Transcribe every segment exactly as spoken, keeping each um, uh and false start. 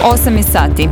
osam je sati.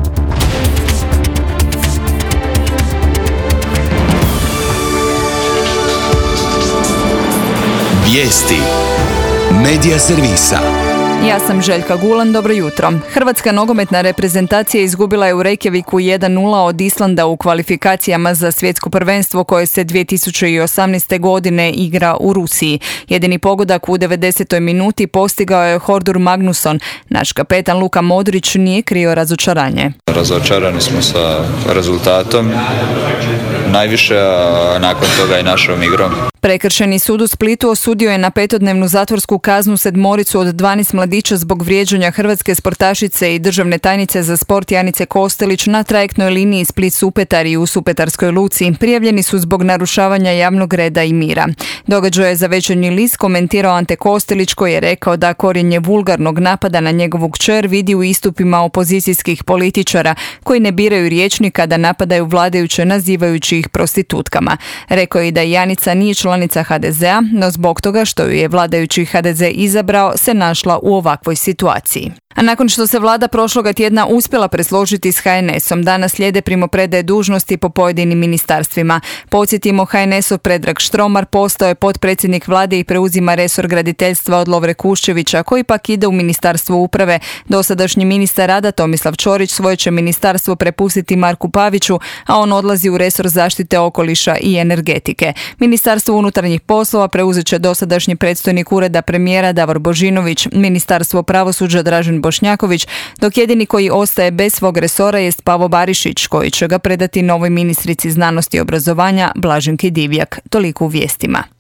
Vijesti Medija servisa. Ja sam Željka Gulan, dobro jutro. Hrvatska nogometna reprezentacija izgubila je u Reykjaviku jedan nula od Islanda u kvalifikacijama za svjetsko prvenstvo koje se dvije tisuće osamnaeste. godine igra u Rusiji. Jedini pogodak u devedesetoj minuti postigao je Hordur Magnusson. Naš kapetan Luka Modrić nije krio razočaranje. Razočarani smo sa rezultatom, najviše, a nakon toga i našom igrom. Prekršajni sud u Splitu osudio je na petodnevnu zatvorsku kaznu sedmoricu od dvanaest mladića zbog vrijeđanja hrvatske sportašice i državne tajnice za sport Janice Kostelić na trajektnoj liniji Split-Supetar i u Supetarskoj luci. Prijavljeni su zbog narušavanja javnog reda i mira. Događaj je za Večernji list komentirao Ante Kostelić koji je rekao da korijenje vulgarnog napada na njegovu kćer vidi u istupima opozicijskih političara koji ne biraju riječi kada napadaju vladajuće nazivajući ih prostitutkama. Rekao je i da Janica nije članica ha de zea, no zbog toga što ju je vladajući ha de ze izabrao se našla u ovakvoj situaciji. A nakon što se vlada prošloga tjedna uspjela presložiti s ha en esom, danas slijede primopredaje dužnosti po pojedinim ministarstvima. Podsjetimo, ha en esov Predrag Štromar postao je potpredsjednik vlade i preuzima resor graditeljstva od Lovre Kuščevića, koji pak ide u Ministarstvo uprave. Dosadašnji ministar rada Tomislav Ćorić svoje će ministarstvo prepustiti Marku Paviću, a on odlazi u resor zaštite okoliša i energetike. Ministarstvo unutarnjih poslova preuzet će dosadašnji predstojnik ureda premijera Davor Božinović, Ministarstvo pravosuđa Dražen Bošnjaković, dok jedini koji ostaje bez svog resora jest Pavo Barišić, koji će ga predati novoj ministrici znanosti i obrazovanja Blaženki Divjak. Toliko u vijestima.